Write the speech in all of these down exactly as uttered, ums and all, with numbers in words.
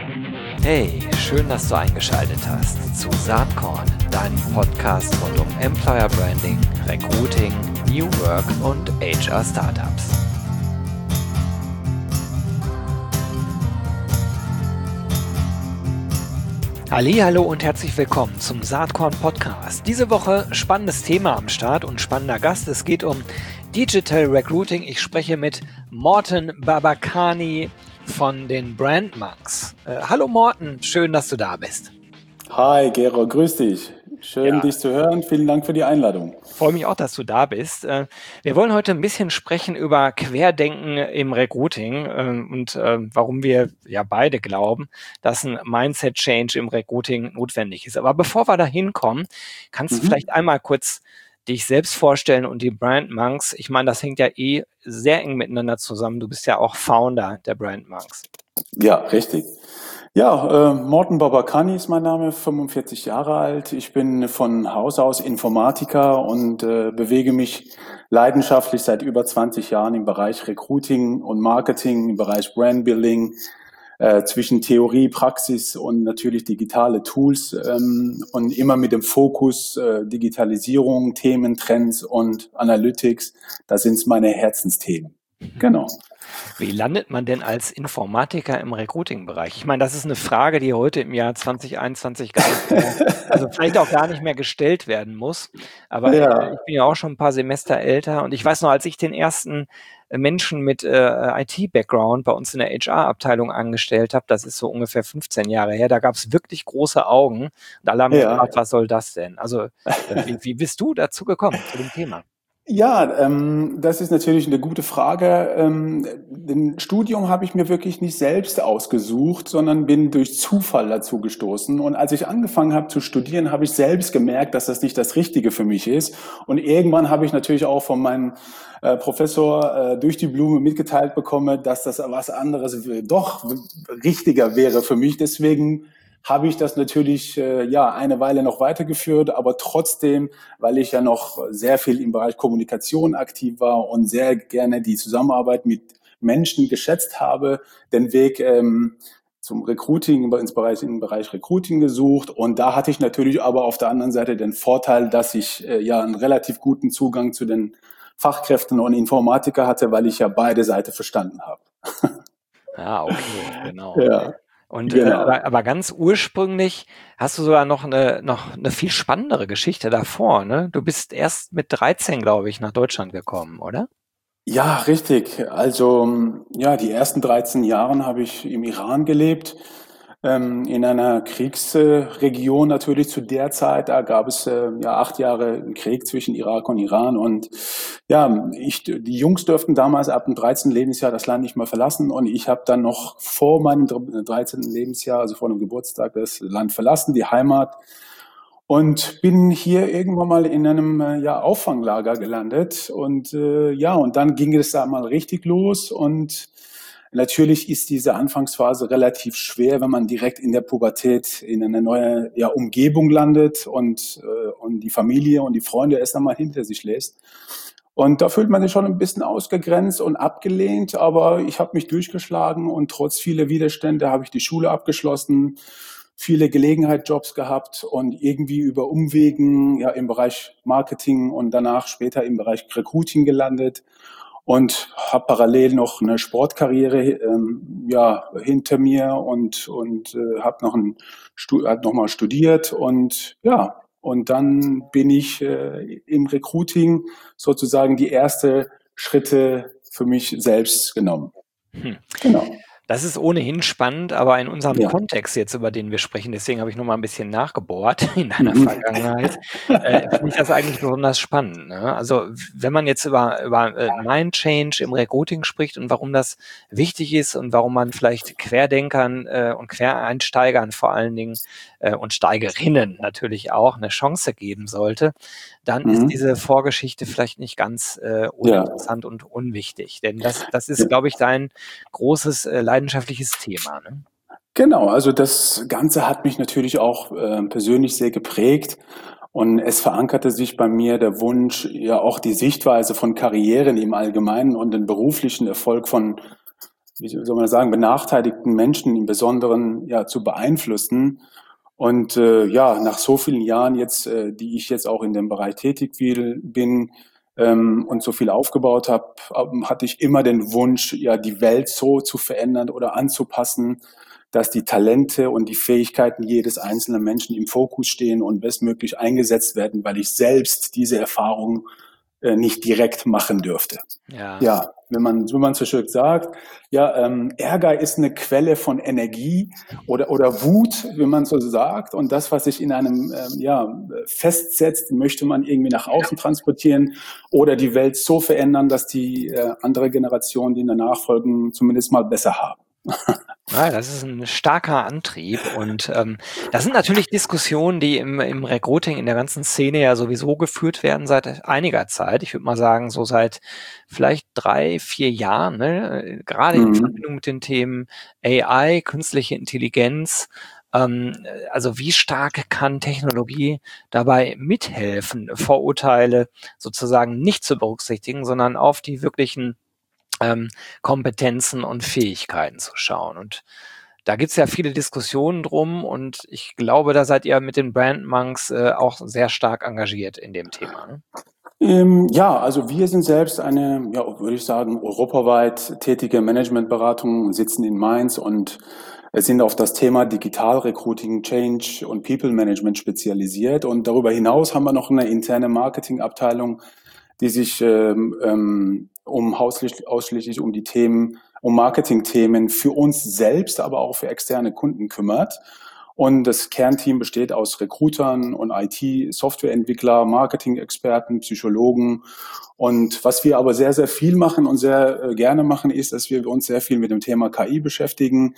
Hey, schön, dass du eingeschaltet hast zu Saatkorn, deinem Podcast rund um Employer Branding, Recruiting, New Work und H R Startups. Hallihallo und herzlich willkommen zum Saatkorn Podcast. Diese Woche spannendes Thema am Start und spannender Gast. Es geht um Digital Recruiting. Ich spreche mit Morten Babakani von den Brand Monks. Äh, hallo Morten, schön, dass du da bist. Hi Gero, grüß dich. Schön, ja. dich zu hören. Vielen Dank für die Einladung. Ich freue mich auch, dass du da bist. Äh, wir wollen heute ein bisschen sprechen über Querdenken im Recruiting äh, und äh, warum wir ja beide glauben, dass ein Mindset-Change im Recruiting notwendig ist. Aber bevor wir da hinkommen, kannst mhm. du vielleicht einmal kurz dich selbst vorstellen und die Brand Monks. Ich meine, das hängt ja eh sehr eng miteinander zusammen. Du bist ja auch Founder der Brand Monks. Ja, richtig. Ja, äh, Morten Babakani ist mein Name, fünfundvierzig Jahre alt. Ich bin von Haus aus Informatiker und äh, bewege mich leidenschaftlich seit über zwanzig Jahren im Bereich Recruiting und Marketing, im Bereich Brandbuilding, äh, zwischen Theorie, Praxis und natürlich digitale Tools ähm, und immer mit dem Fokus äh, Digitalisierung, Themen, Trends und Analytics. Das sind meine Herzensthemen. Genau. Wie landet man denn als Informatiker im Recruiting-Bereich? Ich meine, das ist eine Frage, die heute im Jahr zwanzig einundzwanzig gar nicht mehr, also vielleicht auch gar nicht mehr gestellt werden muss. Aber ja. ich bin ja auch schon ein paar Semester älter und ich weiß noch, als ich den ersten Menschen mit äh, I T-Background bei uns in der H R-Abteilung angestellt habe, das ist so ungefähr fünfzehn Jahre her, da gab es wirklich große Augen und alle haben ja. gefragt, was soll das denn? Also wie, wie bist du dazu gekommen, zu dem Thema? Ja, ähm, das ist natürlich eine gute Frage. Ähm, den Studium habe ich mir wirklich nicht selbst ausgesucht, sondern bin durch Zufall dazu gestoßen. Und als ich angefangen habe zu studieren, habe ich selbst gemerkt, dass das nicht das Richtige für mich ist. Und irgendwann habe ich natürlich auch von meinem äh, Professor äh, durch die Blume mitgeteilt bekommen, dass das was anderes doch richtiger wäre für mich. Deswegen habe ich das natürlich äh, ja eine Weile noch weitergeführt, aber trotzdem, weil ich ja noch sehr viel im Bereich Kommunikation aktiv war und sehr gerne die Zusammenarbeit mit Menschen geschätzt habe, den Weg ähm, zum Recruiting ins Bereich, im Bereich Recruiting gesucht. Und da hatte ich natürlich aber auf der anderen Seite den Vorteil, dass ich äh, ja einen relativ guten Zugang zu den Fachkräften und Informatiker hatte, weil ich ja beide Seiten verstanden habe. Ah, okay, genau. Ja. Und genau. äh, aber, aber ganz ursprünglich hast du sogar noch eine noch eine viel spannendere Geschichte davor, ne? Du bist erst mit dreizehn, glaube ich, nach Deutschland gekommen, oder? Ja, richtig. Also ja, die ersten dreizehn Jahre habe ich im Iran gelebt, ähm, in einer Kriegsregion natürlich zu der Zeit. Da gab es äh, ja acht Jahre einen Krieg zwischen Irak und Iran und ja, ich, die Jungs durften damals ab dem dreizehnten Lebensjahr das Land nicht mehr verlassen und ich habe dann noch vor meinem dreizehnten Lebensjahr, also vor dem Geburtstag, das Land verlassen, die Heimat. Und bin hier irgendwann mal in einem äh, ja, Auffanglager gelandet und äh, ja, und dann ging es da mal richtig los und natürlich ist diese Anfangsphase relativ schwer, wenn man direkt in der Pubertät in eine neue ja, Umgebung landet und, äh, und die Familie und die Freunde erst einmal hinter sich lässt. Und da fühlt man sich schon ein bisschen ausgegrenzt und abgelehnt, aber ich habe mich durchgeschlagen und trotz vieler Widerstände habe ich die Schule abgeschlossen, viele Gelegenheitsjobs gehabt und irgendwie über Umwegen ja im Bereich Marketing und danach später im Bereich Recruiting gelandet und habe parallel noch eine Sportkarriere ähm, ja hinter mir und und äh, habe noch ein hab noch mal studiert und ja und dann bin ich äh, im Recruiting sozusagen die ersten Schritte für mich selbst genommen. Hm. Genau. Das ist ohnehin spannend, aber in unserem Ja. Kontext jetzt, über den wir sprechen, deswegen habe ich noch mal ein bisschen nachgebohrt in deiner mhm. Vergangenheit, äh, finde ich das eigentlich besonders spannend. Ne? Also wenn man jetzt über, über äh, Mind Change im Recruiting spricht und warum das wichtig ist und warum man vielleicht Querdenkern äh, und Quereinsteigern vor allen Dingen äh, und Steigerinnen natürlich auch eine Chance geben sollte, dann mhm. ist diese Vorgeschichte vielleicht nicht ganz äh, uninteressant ja. und unwichtig. Denn das, das ist, glaube ich, dein großes äh, leidenschaftliches Thema. Ne? Genau, also das Ganze hat mich natürlich auch äh, persönlich sehr geprägt und es verankerte sich bei mir der Wunsch, ja auch die Sichtweise von Karrieren im Allgemeinen und den beruflichen Erfolg von wie soll man sagen, benachteiligten Menschen im Besonderen ja zu beeinflussen. Und äh, ja, nach so vielen Jahren jetzt, äh, die ich jetzt auch in dem Bereich tätig bin ähm, und so viel aufgebaut habe, hatte ich immer den Wunsch, ja, die Welt so zu verändern oder anzupassen, dass die Talente und die Fähigkeiten jedes einzelnen Menschen im Fokus stehen und bestmöglich eingesetzt werden, weil ich selbst diese Erfahrung äh, nicht direkt machen dürfte. Ja. Ja, wenn man, wenn man so schön sagt, ja, ähm, Ärger ist eine Quelle von Energie oder, oder Wut, wenn man so sagt. Und das, was sich in einem, ähm, ja, festsetzt, möchte man irgendwie nach außen transportieren oder die Welt so verändern, dass die äh, andere Generationen, die danach folgen, zumindest mal besser haben. Ja, das ist ein starker Antrieb und ähm, das sind natürlich Diskussionen, die im, im Recruiting in der ganzen Szene ja sowieso geführt werden seit einiger Zeit. Ich würde mal sagen, so seit vielleicht drei, vier Jahren, ne? Gerade in Mhm. Verbindung mit den Themen A I, künstliche Intelligenz. Ähm, also wie stark kann Technologie dabei mithelfen, Vorurteile sozusagen nicht zu berücksichtigen, sondern auf die wirklichen ähm, Kompetenzen und Fähigkeiten zu schauen. Und da gibt's ja viele Diskussionen drum und ich glaube, da seid ihr mit den Brand Monks äh, auch sehr stark engagiert in dem Thema. Ne? Ähm, ja, also wir sind selbst eine, ja, würde ich sagen, europaweit tätige Managementberatung, sitzen in Mainz und sind auf das Thema Digital Recruiting, Change und People Management spezialisiert. Und darüber hinaus haben wir noch eine interne Marketingabteilung, die sich ähm, ähm, um ausschließlich, ausschließlich um die Themen, um Marketingthemen für uns selbst, aber auch für externe Kunden kümmert. Und das Kernteam besteht aus Recruitern und I T-Softwareentwickler, Marketing-Experten, Psychologen. Und was wir aber sehr, sehr viel machen und sehr äh, gerne machen, ist, dass wir uns sehr viel mit dem Thema K I beschäftigen,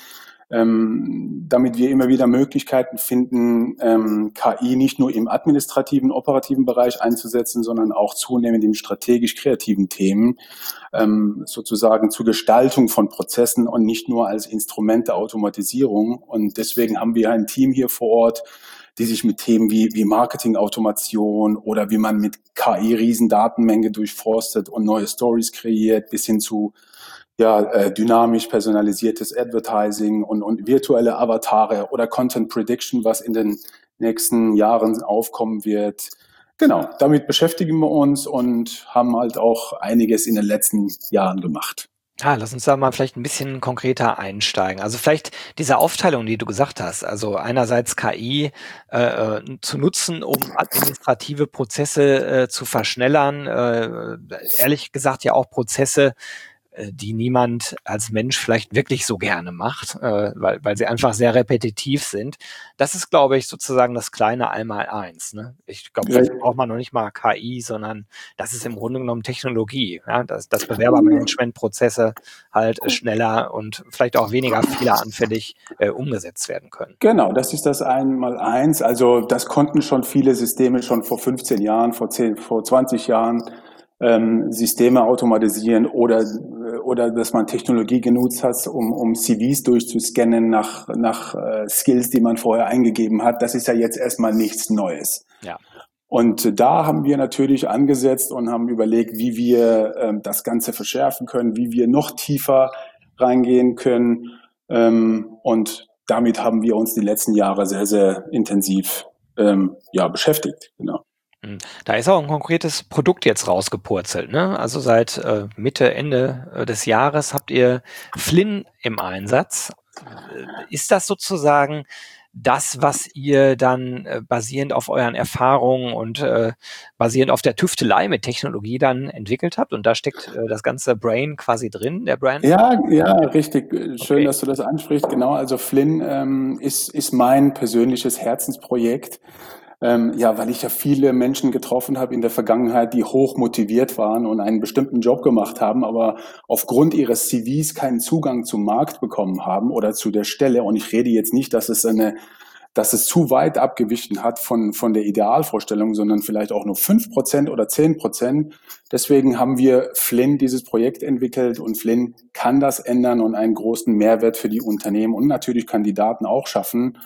ähm, damit wir immer wieder Möglichkeiten finden, ähm, K I nicht nur im administrativen, operativen Bereich einzusetzen, sondern auch zunehmend im strategisch-kreativen Themen, ähm, sozusagen zur Gestaltung von Prozessen und nicht nur als Instrument der Automatisierung. Und deswegen haben wir ein Team hier vor Ort, die sich mit Themen wie, wie Marketing-Automation oder wie man mit K I Riesendatenmenge durchforstet und neue Stories kreiert, bis hin zu ja, äh, dynamisch personalisiertes Advertising und, und virtuelle Avatare oder Content Prediction, was in den nächsten Jahren aufkommen wird. Genau, damit beschäftigen wir uns und haben halt auch einiges in den letzten Jahren gemacht. Ah, lass uns da mal vielleicht ein bisschen konkreter einsteigen. Also vielleicht diese Aufteilung, die du gesagt hast, also einerseits K I äh, äh, zu nutzen, um administrative Prozesse äh, zu verschnellern, äh, ehrlich gesagt ja auch Prozesse, äh, die niemand als Mensch vielleicht wirklich so gerne macht, äh, weil, weil sie einfach sehr repetitiv sind. Das ist, glaube ich, sozusagen das kleine Einmaleins. Ne? Ich glaube, dafür braucht man noch nicht mal K I, sondern das ist im Grunde genommen Technologie, ja? dass, dass Bewerbermanagementprozesse halt äh, schneller und vielleicht auch weniger fehleranfällig äh, umgesetzt werden können. Genau, das ist das Einmaleins. Also das konnten schon viele Systeme schon vor fünfzehn Jahren, vor zehn, vor zwanzig Jahren ähm, Systeme automatisieren oder oder dass man Technologie genutzt hat, um, um C Vs durchzuscannen nach, nach äh, Skills, die man vorher eingegeben hat. Das ist ja jetzt erstmal nichts Neues. Ja. Und da haben wir natürlich angesetzt und haben überlegt, wie wir ähm, das Ganze verschärfen können, wie wir noch tiefer reingehen können. Ähm, und damit haben wir uns die letzten Jahre sehr, sehr intensiv ähm, ja, beschäftigt. Genau. Da ist auch ein konkretes Produkt jetzt rausgepurzelt, ne? Also seit äh, Mitte, Ende äh, des Jahres habt ihr Flynn im Einsatz. Äh, Ist das sozusagen das, was ihr dann äh, basierend auf euren Erfahrungen und äh, basierend auf der Tüftelei mit Technologie dann entwickelt habt? Und da steckt äh, das ganze Brain quasi drin, der Brand? Ja, ja, richtig. Schön, Okay. dass du das ansprichst. Genau, also Flynn ähm, ist, ist mein persönliches Herzensprojekt. Ähm, ja, weil ich ja viele Menschen getroffen habe in der Vergangenheit, die hoch motiviert waren und einen bestimmten Job gemacht haben, aber aufgrund ihres C Vs keinen Zugang zum Markt bekommen haben oder zu der Stelle. Und ich rede jetzt nicht, dass es eine dass es zu weit abgewichen hat von, von der Idealvorstellung, sondern vielleicht auch nur fünf Prozent oder zehn Prozent. Deswegen haben wir Flynn dieses Projekt entwickelt und Flynn kann das ändern und einen großen Mehrwert für die Unternehmen und natürlich Kandidaten auch schaffen.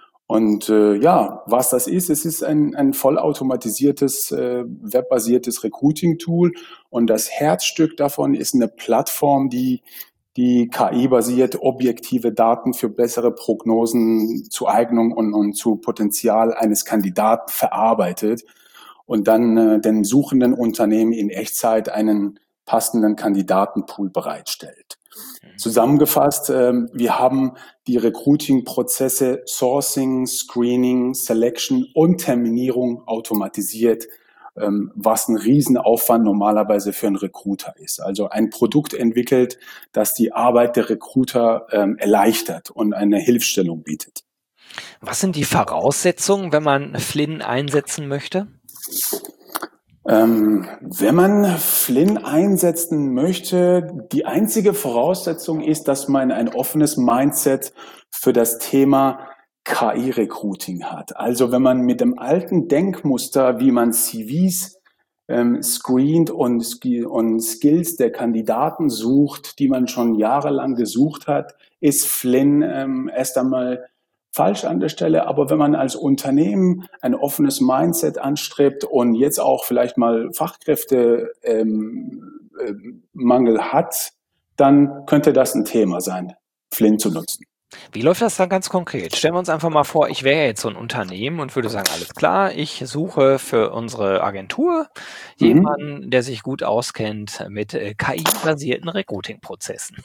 Und äh, ja, was das ist, es ist ein, ein vollautomatisiertes, äh, webbasiertes Recruiting-Tool und das Herzstück davon ist eine Plattform, die die K I-basiert objektive Daten für bessere Prognosen zu Eignung und, und zu Potenzial eines Kandidaten verarbeitet und dann äh, den suchenden Unternehmen in Echtzeit einen passenden Kandidatenpool bereitstellt. Zusammengefasst, äh, wir haben die Recruiting-Prozesse Sourcing, Screening, Selection und Terminierung automatisiert, ähm, was ein Riesenaufwand normalerweise für einen Recruiter ist. Also ein Produkt entwickelt, das die Arbeit der Recruiter ähm, erleichtert und eine Hilfestellung bietet. Was sind die Voraussetzungen, wenn man Flynn einsetzen möchte? Ähm, wenn man Flynn einsetzen möchte, die einzige Voraussetzung ist, dass man ein offenes Mindset für das Thema K I-Recruiting hat. Also wenn man mit dem alten Denkmuster, wie man C Vs ähm, screent und, und Skills der Kandidaten sucht, die man schon jahrelang gesucht hat, ist Flynn ähm, erst einmal falsch an der Stelle. Aber wenn man als Unternehmen ein offenes Mindset anstrebt und jetzt auch vielleicht mal Fachkräftemangel ähm, äh, Mangel hat, dann könnte das ein Thema sein, Flynn zu nutzen. Wie läuft das dann ganz konkret? Stellen wir uns einfach mal vor, ich wäre jetzt so ein Unternehmen und würde sagen, alles klar, ich suche für unsere Agentur jemanden, Mhm. der sich gut auskennt mit äh, K I-basierten Recruiting-Prozessen.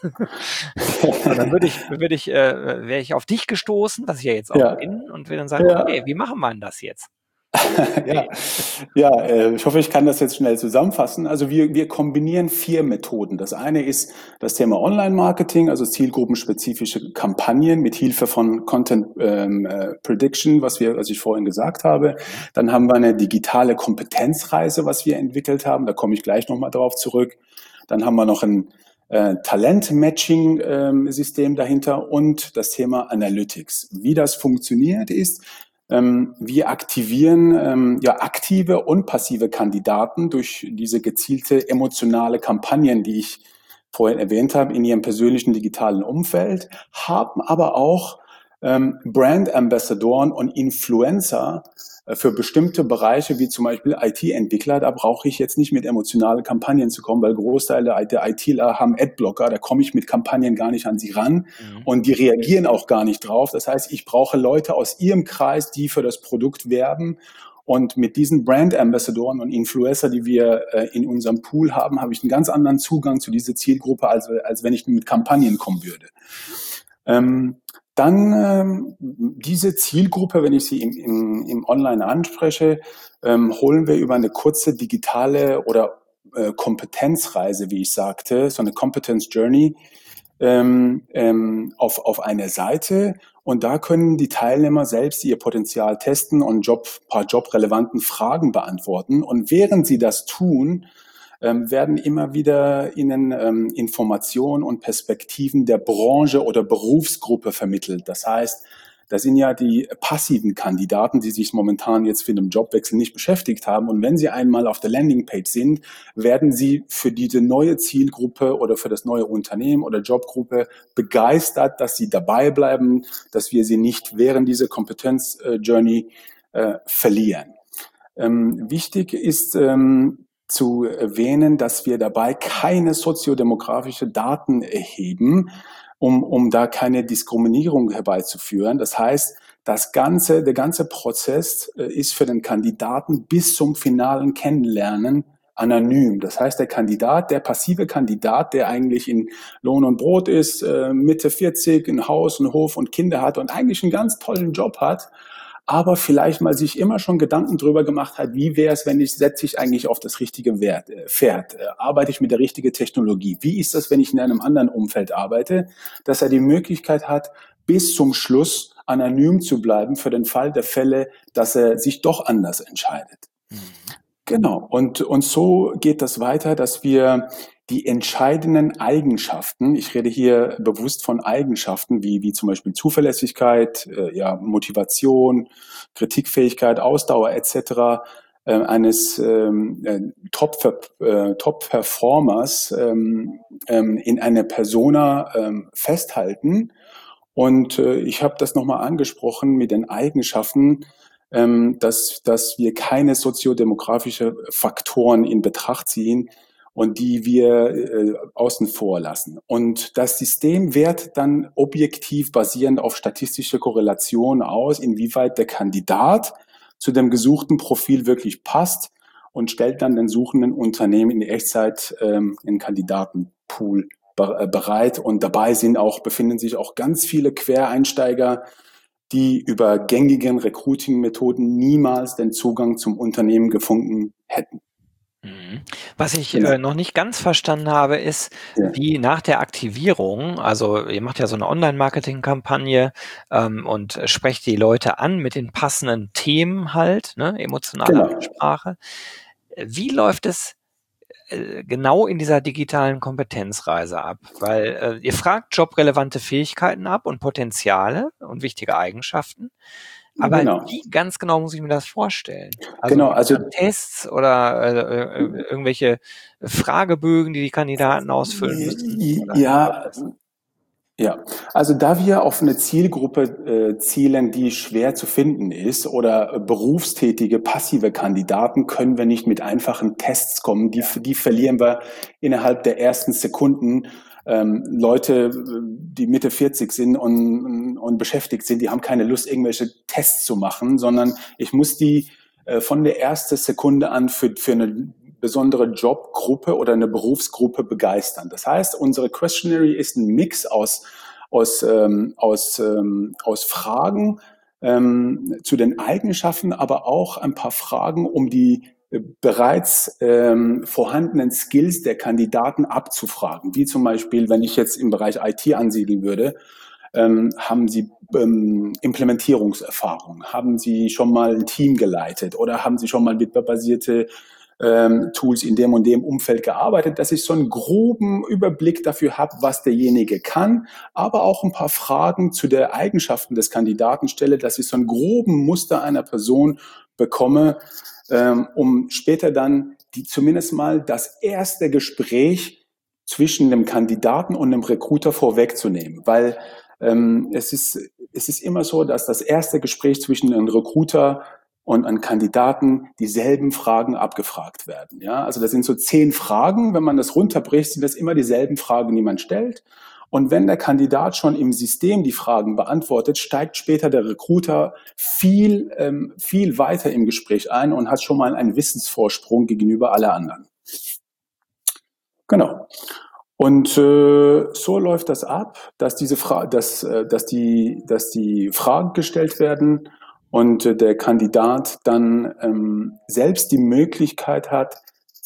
Und dann würde ich, würde ich, äh, wäre ich auf dich gestoßen, was ich ja jetzt auch Ja, bin, und würde dann sagen, okay, ja. wie machen wir denn das jetzt? Ja, ja, äh, ich hoffe, ich kann das jetzt schnell zusammenfassen. Also wir, wir kombinieren vier Methoden. Das eine ist das Thema Online-Marketing, also zielgruppenspezifische Kampagnen mit Hilfe von Content ähm, äh, Prediction, was wir, was ich vorhin gesagt habe. Dann haben wir eine digitale Kompetenzreise, was wir entwickelt haben. Da komme ich gleich nochmal drauf zurück. Dann haben wir noch ein äh, Talent-Matching-System ähm, dahinter und das Thema Analytics. Wie das funktioniert ist, ähm, wir aktivieren ähm, ja aktive und passive Kandidaten durch diese gezielte emotionale Kampagnen, die ich vorhin erwähnt habe, in ihrem persönlichen digitalen Umfeld, haben aber auch ähm, Brand Ambassadoren und Influencer äh, für bestimmte Bereiche, wie zum Beispiel I T-Entwickler. Da brauche ich jetzt nicht mit emotionalen Kampagnen zu kommen, weil Großteile der ITler haben Adblocker. Da komme ich mit Kampagnen gar nicht an sie ran Mhm. und die reagieren auch gar nicht drauf. Das heißt, ich brauche Leute aus ihrem Kreis, die für das Produkt werben. Und mit diesen Brand Ambassadoren und Influencer, die wir äh, in unserem Pool haben, habe ich einen ganz anderen Zugang zu dieser Zielgruppe, als, als wenn ich mit Kampagnen kommen würde. Ähm, dann ähm, diese Zielgruppe, wenn ich sie im, im, im Online anspreche, ähm, holen wir über eine kurze digitale oder äh, Kompetenzreise, wie ich sagte, so eine Competence Journey ähm, ähm, auf, auf eine Seite. Und da können die Teilnehmer selbst ihr Potenzial testen und Job, paar jobrelevanten Fragen beantworten. Und während sie das tun, ähm, werden immer wieder ihnen ähm, Informationen und Perspektiven der Branche oder Berufsgruppe vermittelt. Das heißt, das sind ja die passiven Kandidaten, die sich momentan jetzt für einen Jobwechsel nicht beschäftigt haben. Und wenn sie einmal auf der Landingpage sind, werden sie für diese neue Zielgruppe oder für das neue Unternehmen oder Jobgruppe begeistert, dass sie dabei bleiben, dass wir sie nicht während dieser Kompetenz-Journey äh, verlieren. Ähm, wichtig ist, ähm, zu erwähnen, dass wir dabei keine soziodemografische Daten erheben, um, um da keine Diskriminierung herbeizuführen. Das heißt, das ganze, der ganze Prozess äh, ist für den Kandidaten bis zum finalen Kennenlernen anonym. Das heißt, der Kandidat, der passive Kandidat, der eigentlich in Lohn und Brot ist, äh, Mitte vierzig, ein Haus, ein Hof und Kinder hat und eigentlich einen ganz tollen Job hat, aber vielleicht mal sich immer schon Gedanken drüber gemacht hat, wie wäre es, wenn ich, setze ich eigentlich auf das richtige Wert, äh, Pferd, äh, arbeite ich mit der richtigen Technologie, wie ist das, wenn ich in einem anderen Umfeld arbeite, dass er die Möglichkeit hat, bis zum Schluss anonym zu bleiben für den Fall der Fälle, dass er sich doch anders entscheidet. Mhm. Genau. Und, und so geht das weiter, dass wir die entscheidenden Eigenschaften, ich rede hier bewusst von Eigenschaften wie, wie zum Beispiel Zuverlässigkeit, äh, ja, Motivation, Kritikfähigkeit, Ausdauer et cetera, äh, eines ähm, äh, Top, äh, Top-Performers ähm, ähm, in einer Persona ähm, festhalten. Und äh, ich habe das nochmal angesprochen mit den Eigenschaften, ähm, dass, dass wir keine soziodemografische Faktoren in Betracht ziehen. und die wir äh, außen vor lassen. Und das System wertet dann objektiv basierend auf statistische Korrelation aus, inwieweit der Kandidat zu dem gesuchten Profil wirklich passt und stellt dann den suchenden Unternehmen in Echtzeit ähm, einen Kandidatenpool be- äh, bereit. Und dabei sind auch, befinden sich auch ganz viele Quereinsteiger, die über gängigen Recruiting-Methoden niemals den Zugang zum Unternehmen gefunden hätten. Mhm. Was ich Genau. äh, noch nicht ganz verstanden habe, ist, Ja. wie nach der Aktivierung, also ihr macht ja so eine Online-Marketing-Kampagne ähm, und äh, sprecht die Leute an mit den passenden Themen halt, ne, emotionale Genau. Ansprache. Äh, Wie läuft es äh, genau in dieser digitalen Kompetenzreise ab? Weil äh, ihr fragt jobrelevante Fähigkeiten ab und Potenziale und wichtige Eigenschaften. Aber Genau. wie ganz genau muss ich mir das vorstellen? Also Genau, gibt es also da Tests oder äh, äh, irgendwelche Fragebögen, die die Kandidaten ausfüllen müssen? Oder wie läuft ja, das? ja, also da wir auf eine Zielgruppe äh, zielen, die schwer zu finden ist oder äh, berufstätige, passive Kandidaten, können wir nicht mit einfachen Tests kommen. Die, die verlieren wir innerhalb der ersten Sekunden. Ähm, Leute, die Mitte vierzig sind und, und beschäftigt sind, die haben keine Lust, irgendwelche Tests zu machen, sondern ich muss die äh, von der ersten Sekunde an für, für eine besondere Jobgruppe oder eine Berufsgruppe begeistern. Das heißt, unsere Questionary ist ein Mix aus, aus, ähm, aus, ähm, aus Fragen ähm, zu den Eigenschaften, aber auch ein paar Fragen, um die äh, bereits ähm, vorhandenen Skills der Kandidaten abzufragen. Wie zum Beispiel, wenn ich jetzt im Bereich I T ansiedeln würde, ähm, haben Sie ähm, Implementierungserfahrung? Haben Sie schon mal ein Team geleitet oder haben Sie schon mal webbasierte ähm, Tools in dem und dem Umfeld gearbeitet, dass ich so einen groben Überblick dafür habe, was derjenige kann, aber auch ein paar Fragen zu der Eigenschaften des Kandidaten stelle, dass ich so einen groben Muster einer Person bekomme, ähm, um später dann die zumindest mal das erste Gespräch zwischen dem Kandidaten und dem Recruiter vorwegzunehmen, weil ähm, es ist es ist immer so, dass das erste Gespräch zwischen einem Recruiter und an Kandidaten dieselben Fragen abgefragt werden. Ja, also das sind so zehn Fragen. Wenn man das runterbricht, sind das immer dieselben Fragen, die man stellt. Und wenn der Kandidat schon im System die Fragen beantwortet, steigt später der Recruiter viel, ähm, viel weiter im Gespräch ein und hat schon mal einen Wissensvorsprung gegenüber alle anderen. Genau. Und äh, so läuft das ab, dass diese Fra dass, äh, dass, die, dass die Fragen gestellt werden und äh, der Kandidat dann ähm, selbst die Möglichkeit hat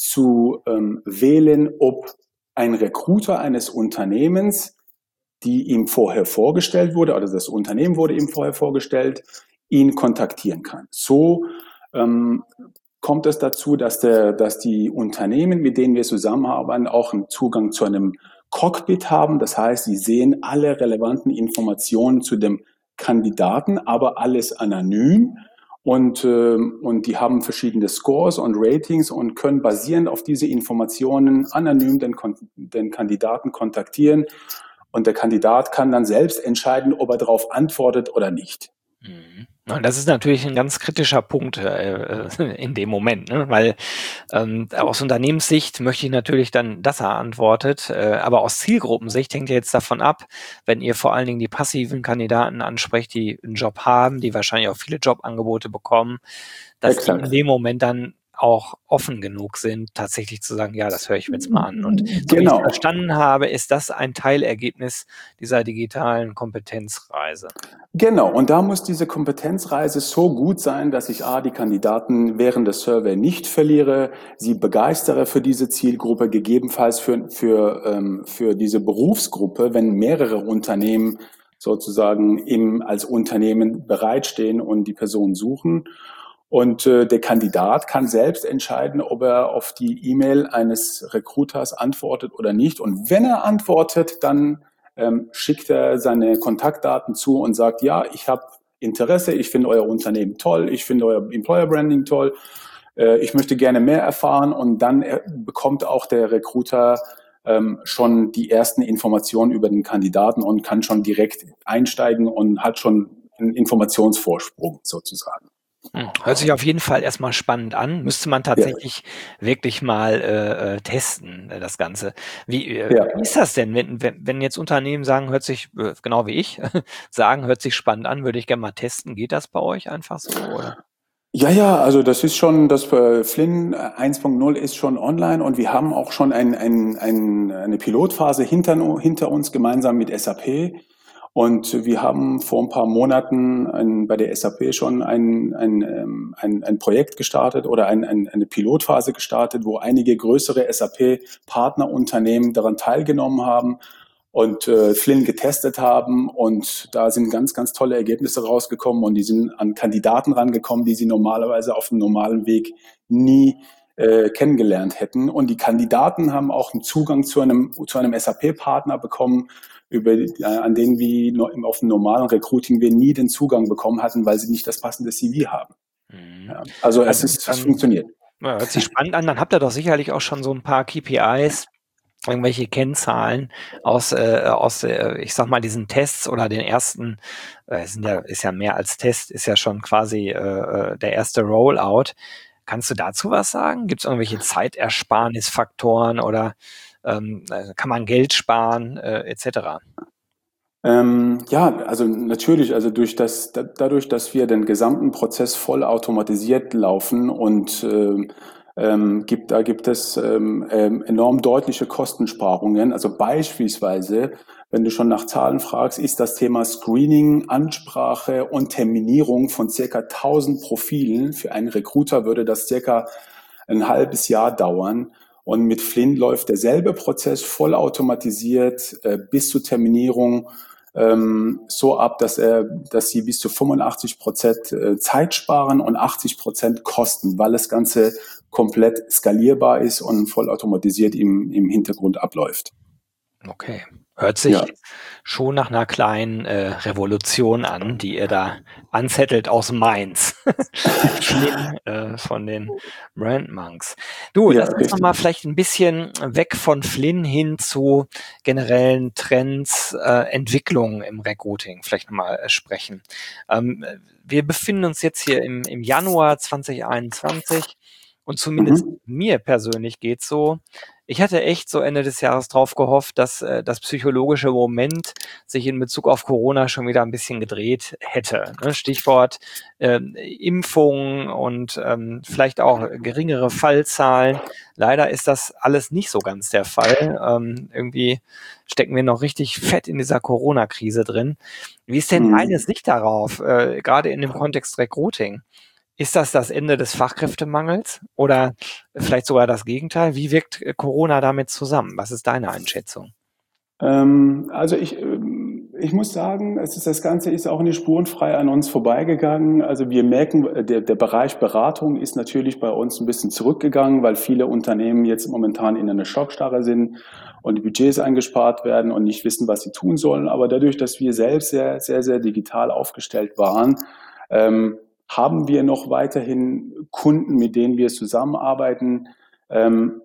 zu ähm, wählen, ob ein Recruiter eines Unternehmens, die ihm vorher vorgestellt wurde, also das Unternehmen wurde ihm vorher vorgestellt, ihn kontaktieren kann. So ähm, kommt es dazu, dass, der, dass die Unternehmen, mit denen wir zusammenarbeiten, auch einen Zugang zu einem Cockpit haben. Das heißt, sie sehen alle relevanten Informationen zu dem Kandidaten, aber alles anonym. Und, äh, und die haben verschiedene Scores und Ratings und können basierend auf diese Informationen anonym den, den Kandidaten kontaktieren. Und der Kandidat kann dann selbst entscheiden, ob er darauf antwortet oder nicht. Mhm. Und das ist natürlich ein ganz kritischer Punkt äh, in dem Moment, ne? Weil ähm, aus Unternehmenssicht möchte ich natürlich dann, dass er antwortet, äh, aber aus Zielgruppensicht hängt ja jetzt davon ab, wenn ihr vor allen Dingen die passiven Kandidaten ansprecht, die einen Job haben, die wahrscheinlich auch viele Jobangebote bekommen, dass die in Exakt. dem Moment dann auch offen genug sind, tatsächlich zu sagen, ja, das höre ich mir jetzt mal an. Und so wie ich es Genau. verstanden habe, ist das ein Teilergebnis dieser digitalen Kompetenzreise. Genau, und da muss diese Kompetenzreise so gut sein, dass ich A, die Kandidaten während des Survey nicht verliere, sie begeistere für diese Zielgruppe, gegebenenfalls für, für, ähm, für diese Berufsgruppe, wenn mehrere Unternehmen sozusagen im, als Unternehmen bereitstehen und die Person suchen. Und äh, der Kandidat kann selbst entscheiden, ob er auf die E-Mail eines Recruiters antwortet oder nicht. Und wenn er antwortet, dann ähm, schickt er seine Kontaktdaten zu und sagt, ja, ich habe Interesse, ich finde euer Unternehmen toll, ich finde euer Employer Branding toll, äh, ich möchte gerne mehr erfahren und dann er, bekommt auch der Recruiter ähm, schon die ersten Informationen über den Kandidaten und kann schon direkt einsteigen und hat schon einen Informationsvorsprung sozusagen. Hm, hört sich auf jeden Fall erstmal spannend an. Müsste man Ja, tatsächlich wirklich mal äh, äh, testen, äh, das Ganze. Wie, äh, ja. wie ist das denn, wenn, wenn, wenn jetzt Unternehmen sagen, hört sich, äh, genau wie ich, sagen, hört sich spannend an, würde ich gerne mal testen. Geht das bei euch einfach so, oder? Ja, ja, also das ist schon, das äh, Flynn eins Punkt null ist schon online und wir haben auch schon ein, ein, ein, eine Pilotphase hinter, hinter uns gemeinsam mit S A P. Und wir haben vor ein paar Monaten ein, bei der S A P schon ein, ein, ähm, ein, ein Projekt gestartet oder ein, ein, eine Pilotphase gestartet, wo einige größere S A P-Partnerunternehmen daran teilgenommen haben und äh, Flynn getestet haben. Und da sind ganz, ganz tolle Ergebnisse rausgekommen und die sind an Kandidaten rangekommen, die sie normalerweise auf dem normalen Weg nie äh, kennengelernt hätten. Und die Kandidaten haben auch einen Zugang zu einem, zu einem S A P-Partner bekommen, über, äh, an denen wir no, auf dem normalen Recruiting wir nie den Zugang bekommen hatten, weil sie nicht das passende C V haben. Mhm. Ja, also es Also, ist, es dann funktioniert. ja, hört sich spannend an. Dann habt ihr doch sicherlich auch schon so ein paar K P Is, irgendwelche Kennzahlen aus, äh, aus äh, ich sag mal, diesen Tests oder den ersten, äh, sind ja, ist ja mehr als Test, ist ja schon quasi äh, äh, der erste Rollout. Kannst du dazu was sagen? Gibt es irgendwelche Zeitersparnisfaktoren oder ähm, äh, kann man Geld sparen, äh, et cetera? Ähm, ja, also natürlich, also durch das, da, dadurch, dass wir den gesamten Prozess voll automatisiert laufen und ähm, ähm, gibt, da gibt es ähm, ähm, enorm deutliche Kostensparungen. Also beispielsweise, wenn du schon nach Zahlen fragst, ist das Thema Screening, Ansprache und Terminierung von circa tausend Profilen. Für einen Recruiter würde das circa ein halbes Jahr dauern. Und mit Flynn läuft derselbe Prozess vollautomatisiert äh, bis zur Terminierung ähm, so ab, dass er, dass sie bis zu fünfundachtzig Prozent äh, Zeit sparen und achtzig Prozent Kosten, weil das Ganze komplett skalierbar ist und vollautomatisiert im, im Hintergrund abläuft. Okay. Hört Ja. sich schon nach einer kleinen äh, Revolution an, die ihr da anzettelt aus Mainz. Mit Flynn äh, von den Brand Monks. Du, Ja, lass uns noch richtig. mal vielleicht ein bisschen weg von Flynn hin zu generellen Trends, äh, Entwicklungen im Recruiting vielleicht noch mal äh, sprechen. Ähm, wir befinden uns jetzt hier im, im Januar zwanzig einundzwanzig und zumindest Mhm. mir persönlich geht's so, ich hatte echt so Ende des Jahres drauf gehofft, dass äh, das psychologische Moment sich in Bezug auf Corona schon wieder ein bisschen gedreht hätte. Ne? Stichwort ähm, Impfungen und ähm, vielleicht auch geringere Fallzahlen. Leider ist das alles nicht so ganz der Fall. Ähm, irgendwie stecken wir noch richtig fett in dieser Corona-Krise drin. Wie ist denn deine Mhm. Sicht darauf, äh, gerade in dem Kontext Recruiting? Ist das das Ende des Fachkräftemangels oder vielleicht sogar das Gegenteil? Wie wirkt äh, Corona damit zusammen? Was ist deine Einschätzung? Ähm, also ich, ähm, ich muss sagen, es ist, das Ganze ist auch nicht spurenfrei an uns vorbeigegangen. Also wir merken, äh, der, der Bereich Beratung ist natürlich bei uns ein bisschen zurückgegangen, weil viele Unternehmen jetzt momentan in einer Schockstarre sind und die Budgets eingespart werden und nicht wissen, was sie tun sollen. Aber dadurch, dass wir selbst sehr, sehr, sehr digital aufgestellt waren, ähm, haben wir noch weiterhin Kunden, mit denen wir zusammenarbeiten. Ähm,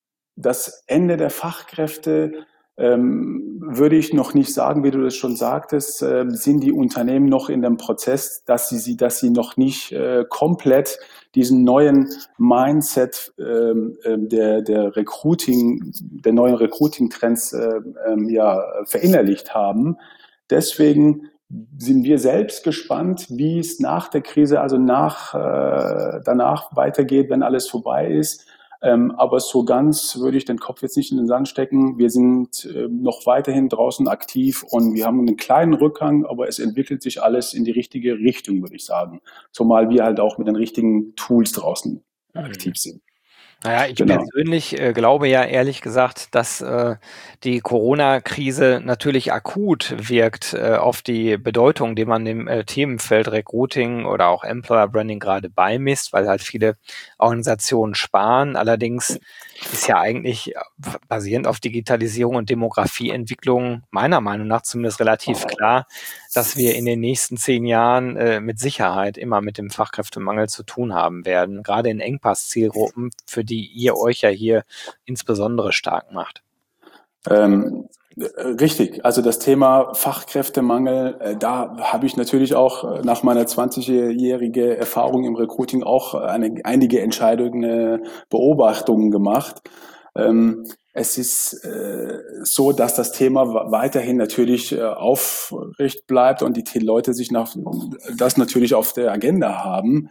Das Ende der Fachkräfte ähm, würde ich noch nicht sagen, wie du das schon sagtest, äh, sind die Unternehmen noch in dem Prozess, dass sie, sie dass sie noch nicht äh, komplett diesen neuen Mindset ähm, ähm, der, der Recruiting, der neuen Recruiting-Trends äh, ähm, ja, verinnerlicht haben. Deswegen sind wir selbst gespannt, wie es nach der Krise, also nach, äh, danach weitergeht, wenn alles vorbei ist. Ähm, aber so ganz würde ich den Kopf jetzt nicht in den Sand stecken. Wir sind äh, noch weiterhin draußen aktiv und wir haben einen kleinen Rückgang, aber es entwickelt sich alles in die richtige Richtung, würde ich sagen. Zumal wir halt auch mit den richtigen Tools draußen Mhm. aktiv sind. Naja, ich Genau. persönlich äh, glaube ja ehrlich gesagt, dass äh, die Corona-Krise natürlich akut wirkt äh, auf die Bedeutung, die man dem äh, Themenfeld Recruiting oder auch Employer Branding gerade beimisst, weil halt viele Organisationen sparen. Allerdings ist ja eigentlich äh, basierend auf Digitalisierung und Demografieentwicklung meiner Meinung nach zumindest relativ klar, dass wir in den nächsten zehn Jahren äh, mit Sicherheit immer mit dem Fachkräftemangel zu tun haben werden, gerade in Engpass-Zielgruppen, für die ihr euch ja hier insbesondere stark macht. Ähm, Äh, Richtig, also das Thema Fachkräftemangel, äh, da habe ich natürlich auch äh, nach meiner zwanzigjährige Erfahrung im Recruiting auch eine, einige Entscheidungen, äh, Beobachtungen gemacht. Ähm, es ist äh, so, dass das Thema wa- weiterhin natürlich äh, aufrecht bleibt und die T- Leute sich nach, das natürlich auf der Agenda haben.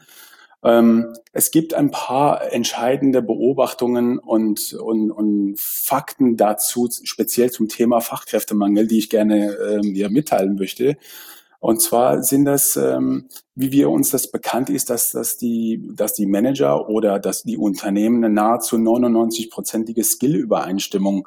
Ähm, es gibt ein paar entscheidende Beobachtungen und, und, und Fakten dazu, speziell zum Thema Fachkräftemangel, die ich gerne ähm, ja, mitteilen möchte. Und zwar sind das, ähm, wie wir uns das bekannt ist, dass, dass, die, dass die Manager oder dass die Unternehmen eine nahezu neunundneunzig-prozentige Skillübereinstimmung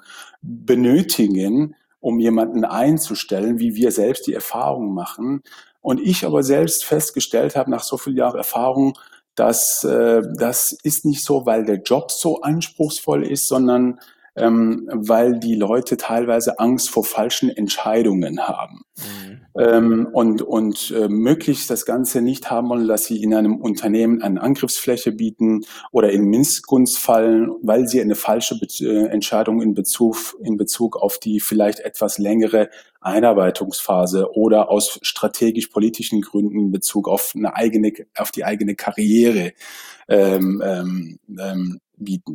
benötigen, um jemanden einzustellen, wie wir selbst die Erfahrung machen. Und ich aber selbst festgestellt habe, nach so vielen Jahren Erfahrung, dass äh, das ist nicht so, weil der Job so anspruchsvoll ist, sondern ähm, weil die Leute teilweise Angst vor falschen Entscheidungen haben. Mhm. Ähm, und und äh, möglichst das Ganze nicht haben wollen, dass sie in einem Unternehmen eine Angriffsfläche bieten oder in Missgunst fallen, weil sie eine falsche Be äh, Entscheidung in Bezug, in Bezug auf die vielleicht etwas längere Einarbeitungsphase oder aus strategisch-politischen Gründen in Bezug auf eine eigene, auf die eigene Karriere ähm, ähm, ähm, bieten.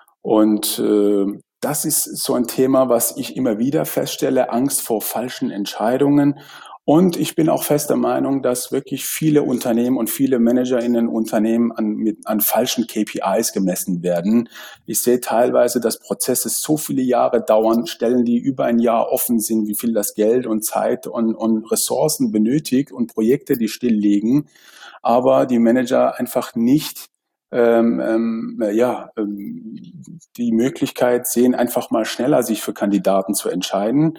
Und äh, das ist so ein Thema, was ich immer wieder feststelle, Angst vor falschen Entscheidungen. Und ich bin auch fester Meinung, dass wirklich viele Unternehmen und viele Manager in den Unternehmen an, mit, an falschen K P Is gemessen werden. Ich sehe teilweise, dass Prozesse so viele Jahre dauern, Stellen, die über ein Jahr offen sind, wie viel das Geld und Zeit und, und Ressourcen benötigt und Projekte, die still liegen, aber die Manager einfach nicht ähm, ähm, ja, ähm, die Möglichkeit sehen, einfach mal schneller sich für Kandidaten zu entscheiden.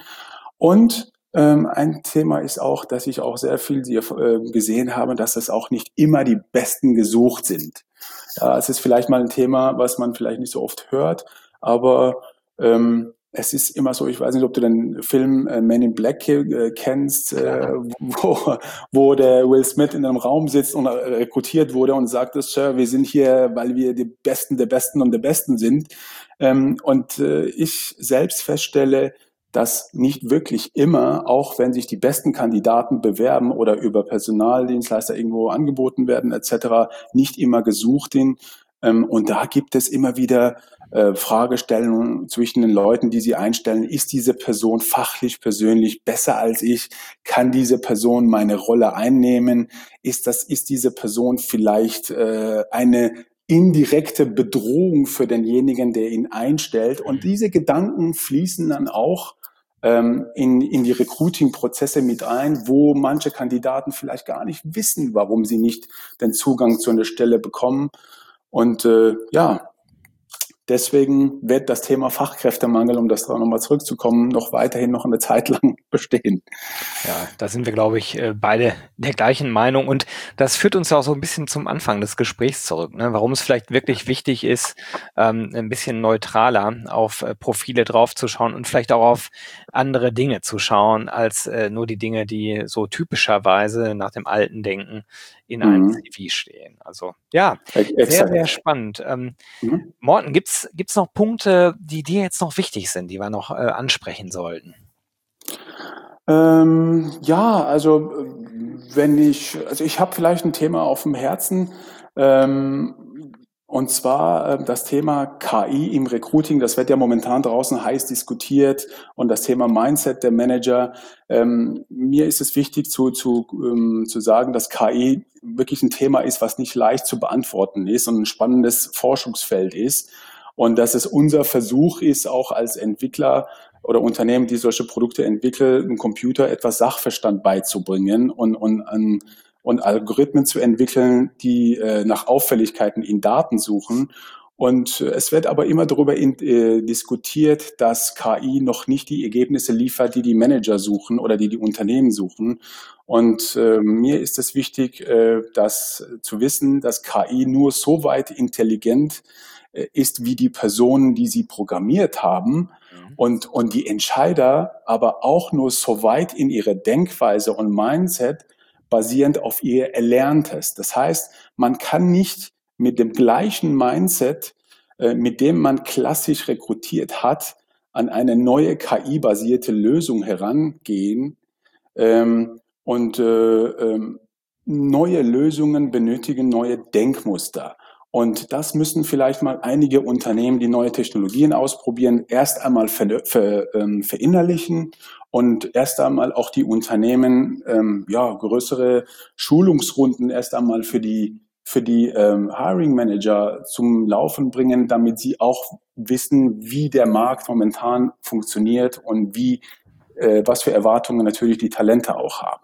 Und ähm, ein Thema ist auch, dass ich auch sehr viel äh, gesehen habe, dass es auch nicht immer die Besten gesucht sind. Ja, es ist vielleicht mal ein Thema, was man vielleicht nicht so oft hört, aber ähm, es ist immer so, ich weiß nicht, ob du den Film äh, Men in Black äh, kennst, äh, Klar. wo, wo der Will Smith in einem Raum sitzt und äh, rekrutiert wurde und sagt, Sir, wir sind hier, weil wir die Besten der Besten und der Besten sind. Ähm, und äh, ich selbst feststelle, dass nicht wirklich immer, auch wenn sich die besten Kandidaten bewerben oder über Personaldienstleister irgendwo angeboten werden et cetera, nicht immer gesucht sind. Ähm, und da gibt es immer wieder äh, Fragestellungen zwischen den Leuten, die sie einstellen. Ist diese Person fachlich, persönlich besser als ich? Kann diese Person meine Rolle einnehmen? Ist das, ist diese Person vielleicht äh, eine indirekte Bedrohung für denjenigen, der ihn einstellt? Und Mhm. diese Gedanken fließen dann auch ähm, in, in die Recruiting-Prozesse mit ein, wo manche Kandidaten vielleicht gar nicht wissen, warum sie nicht den Zugang zu einer Stelle bekommen. Und äh, ja, deswegen wird das Thema Fachkräftemangel, um das da nochmal zurückzukommen, noch weiterhin noch eine Zeit lang bestehen. Ja, da sind wir, glaube ich, äh, beide der gleichen Meinung. Und das führt uns ja auch so ein bisschen zum Anfang des Gesprächs zurück, ne? Warum es vielleicht wirklich wichtig ist, ähm, ein bisschen neutraler auf äh, Profile draufzuschauen und vielleicht auch auf andere Dinge zu schauen, als äh, nur die Dinge, die so typischerweise nach dem alten Denken in einem Mhm. C V stehen. Also ja, sehr, sehr Exakt. spannend. Ähm, Mhm. Morten, gibt's gibt's noch Punkte, die dir jetzt noch wichtig sind, die wir noch äh, ansprechen sollten? Ähm, ja, also äh, wenn ich, also ich habe vielleicht ein Thema auf dem Herzen, ähm, und zwar äh, das Thema K I im Recruiting. Das wird ja momentan draußen heiß diskutiert und das Thema Mindset der Manager. Ähm, mir ist es wichtig zu, zu, ähm, zu sagen, dass K I wirklich ein Thema ist, was nicht leicht zu beantworten ist und ein spannendes Forschungsfeld ist. Und dass es unser Versuch ist, auch als Entwickler oder Unternehmen, die solche Produkte entwickeln, dem Computer etwas Sachverstand beizubringen und, und, an, und Algorithmen zu entwickeln, die äh, nach Auffälligkeiten in Daten suchen. Und äh, es wird aber immer darüber in, äh, diskutiert, dass K I noch nicht die Ergebnisse liefert, die die Manager suchen oder die die Unternehmen suchen. Und äh, mir ist es wichtig, äh, das zu wissen, dass K I nur so weit intelligent äh, ist wie die Personen, die sie programmiert haben. Mhm. Und, und die Entscheider aber auch nur so weit in ihrer Denkweise und Mindset basierend auf ihr Erlerntes. Das heißt, man kann nicht mit dem gleichen Mindset, äh, mit dem man klassisch rekrutiert hat, an eine neue K I-basierte Lösung herangehen. Ähm, und äh, ähm, neue Lösungen benötigen neue Denkmuster. Und das müssen vielleicht mal einige Unternehmen, die neue Technologien ausprobieren, erst einmal ver, ver, ähm, verinnerlichen und erst einmal auch die Unternehmen ähm, ja, größere Schulungsrunden erst einmal für die, für die ähm, Hiring Manager zum Laufen bringen, damit sie auch wissen, wie der Markt momentan funktioniert und wie, äh, was für Erwartungen natürlich die Talente auch haben.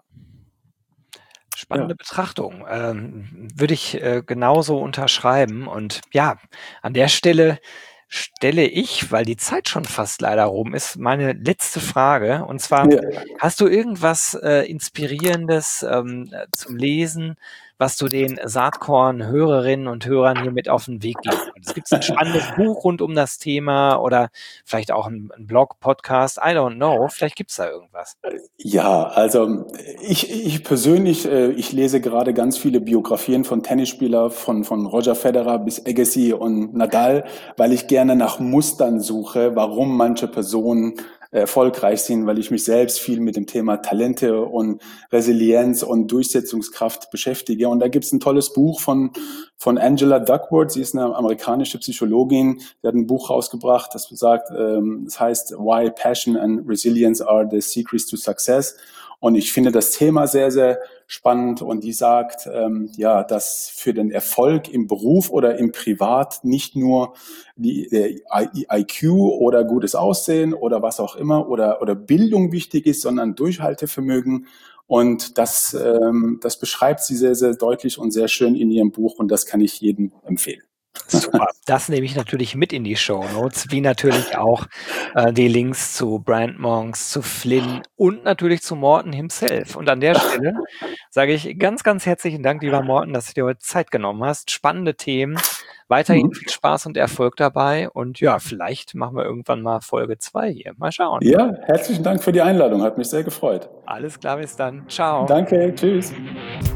Spannende Betrachtung. Ähm, würde ich äh, genauso unterschreiben. Und ja, an der Stelle stelle ich, weil die Zeit schon fast leider rum ist, meine letzte Frage. Und zwar, Ja. hast du irgendwas äh, Inspirierendes ähm, zum Lesen, was du den Saatkorn-Hörerinnen und Hörern hier mit auf den Weg geben könntest? Gibt es ein spannendes Buch rund um das Thema oder vielleicht auch ein, ein Blog, Podcast? I don't know. Vielleicht gibt es da irgendwas. Ja, also ich, ich persönlich, äh, ich lese gerade ganz viele Biografien von Tennisspielern, von, von Roger Federer bis Agassi und Nadal, weil ich gerne nach Mustern suche, warum manche Personen erfolgreich sind, weil ich mich selbst viel mit dem Thema Talente und Resilienz und Durchsetzungskraft beschäftige. Und da gibt's ein tolles Buch von, von Angela Duckworth. Sie ist eine amerikanische Psychologin. Sie hat ein Buch rausgebracht, das sagt, ähm, das heißt Why Passion and Resilience are the Secrets to Success. Und ich finde das Thema sehr, sehr spannend. Und die sagt, ähm, ja, dass für den Erfolg im Beruf oder im Privat nicht nur die, der I Q oder gutes Aussehen oder was auch immer oder, oder Bildung wichtig ist, sondern Durchhaltevermögen. Und das, ähm, das beschreibt sie sehr, sehr deutlich und sehr schön in ihrem Buch. Und das kann ich jedem empfehlen. Super, das nehme ich natürlich mit in die Shownotes, wie natürlich auch äh, die Links zu Brandmonks, zu Flynn und natürlich zu Morten himself. Und an der Stelle sage ich ganz, ganz herzlichen Dank, lieber Morten, dass du dir heute Zeit genommen hast. Spannende Themen, weiterhin Mhm. viel Spaß und Erfolg dabei. Und ja, vielleicht machen wir irgendwann mal Folge zwei hier. Mal schauen. Ja, herzlichen Dank für die Einladung. Hat mich sehr gefreut. Alles klar, bis dann. Ciao. Danke, tschüss.